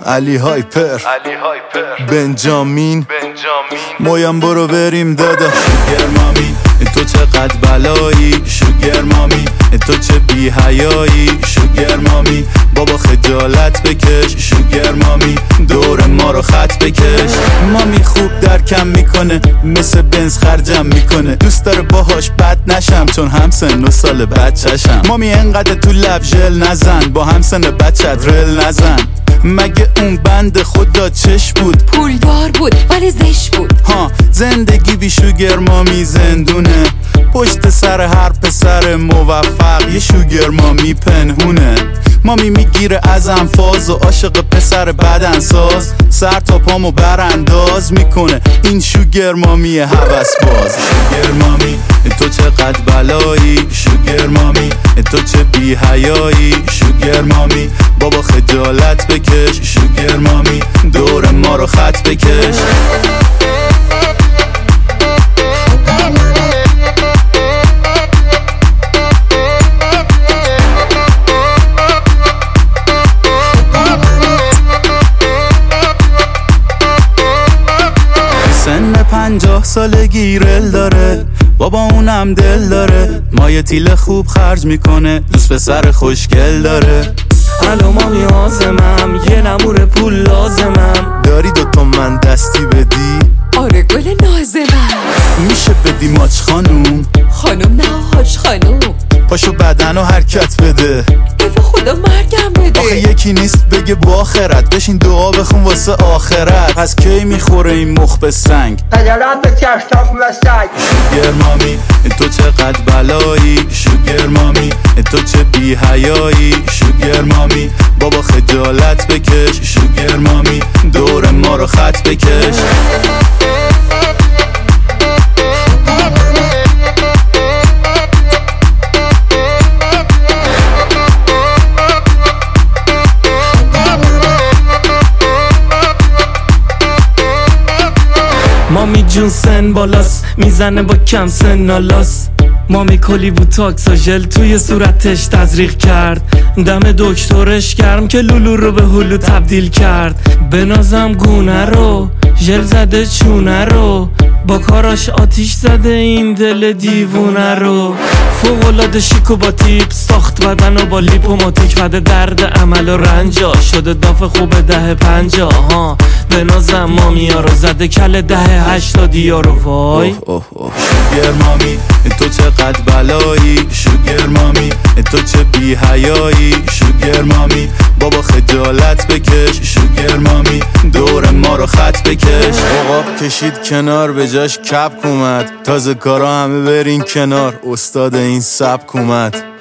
علی هایپر بنجامین مویم برو بریم دادا. شوگر مامی تو چقدر بلایی، شوگر مامی تو چه بی حیایی، شوگر مامی بابا خجالت بکش، شوگر مامی دور ما رو خط بکش. مامی خوب درکم میکنه، مثل بنز خرجم میکنه، دوست داره باهاش بد نشم چون هم سن و سال بچه‌شم. مامی انقدر تو لب ژل نزن، با هم سن بچت رل نزن. مگه اون بند خدا چش بود؟ پولدار بود ولی زش بود. ها زندگی بی شوگر مامی زندونه، پشت سر هر پسر موفق یه شوگر مامی پنهونه. مامی میگیره از انفاز و عاشق پسر بدنساز، سر تا پامو برانداز میکنه این شوگر مامی هوس باز. شوگر مامی تو چقدر بلایی، شوگر مامی تو چه بی حیایی، شوگر مامی بابا خجالت بکش، شوگر مامی دور ما رو خط بکش. سن 50 سالگی رل داره، بابا اونم دل داره، مایه تیل خوب خرج میکنه، دوست پسر خوشگل داره. الو مامی آزمم، یه نمور پول لازمم، داری 2 تومن دستی بدی؟ آره گل نازمم. میشه بدی ماچ خانوم؟ خانوم نه حاج خانوم. پاشو بدن و حرکت بده، به خدا مرگم بده. آخه یکی نیست بگه با آخرت، بشین دعا بخون واسه آخرت. پس کی میخوره این مخ به سنگ؟ خجالت بکش تاف مسک. شوگر مامی تو چقدر بلایی، شوگر مامی تو چه بی حیایی، شوگر مامی بابا خجالت بکش، شوگر مامی دور ما رو خط بکش. مامی جون سن بالاست، میزنه با کم سنالاس. مامی کلی بود تاکس و ژل توی صورتش تزریق کرد، دم دکترش گرم که لولو رو به هلو تبدیل کرد. بنازم گونه رو ژل زده چونه رو، با کاراش آتیش زده این دل دیوونه رو. فوق‌العاده شیک و با تیپ ساخت بدن و با لیپوماتیک بده درد عمل و رنجا، شده داف خوب 10-50 ها. بنازم مامی ها رو زده کل 10-80 ها رو وای. شوگر مامی تو چقدر بلایی، شوگر مامی تو چه بی حیایی، شوگر مامی بابا خجالت بکش، شوگر مامی دور ما رو خط بکش. عقاب کشید کنار به جاش کپ اومد، تازه کارا همه برین کنار، استاد این سبک اومد.